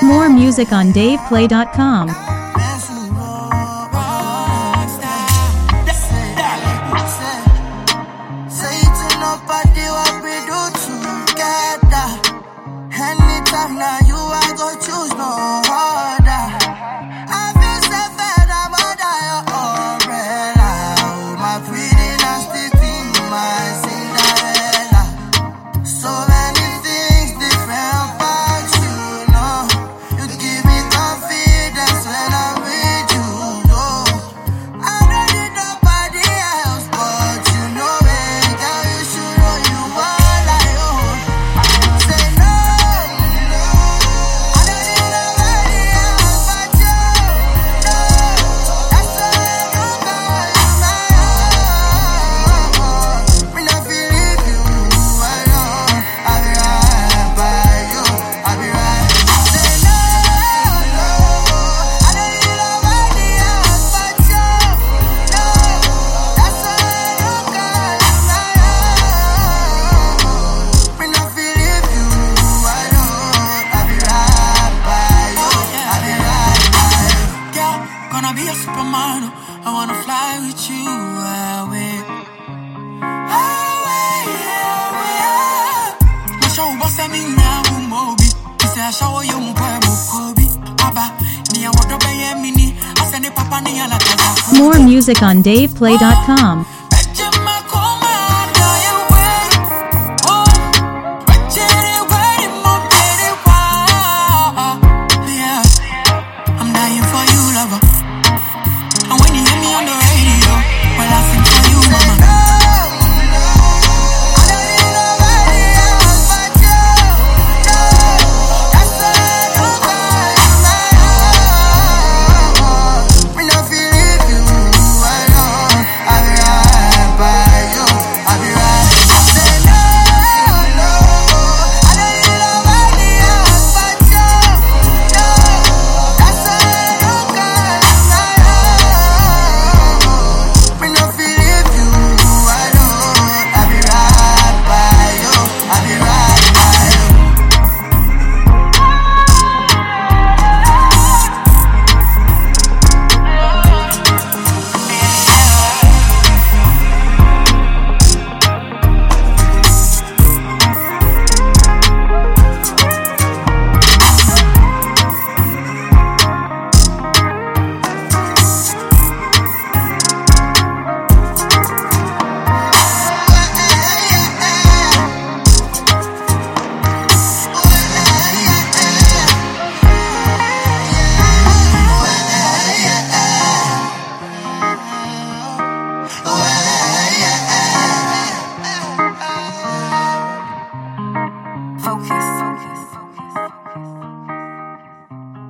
More music on DavePlay.com. Now you I go choose no harder. I feel so bad I'm under your umbrella. Oh, my pretty nasty thing, my Cinderella. So many things different about you, know. You give me confidence when I'm with you, know. I don't need nobody else, but you know it, girl, you should know you are like own. Say no. Gonna be a superman, I wanna fly with you away. My show was a mina mobi. He said I show you Kobe. Abba, near what the mini. I send it papa near la casa. More music on DavePlay.com.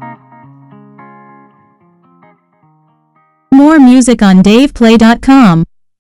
More music on DavePlay.com.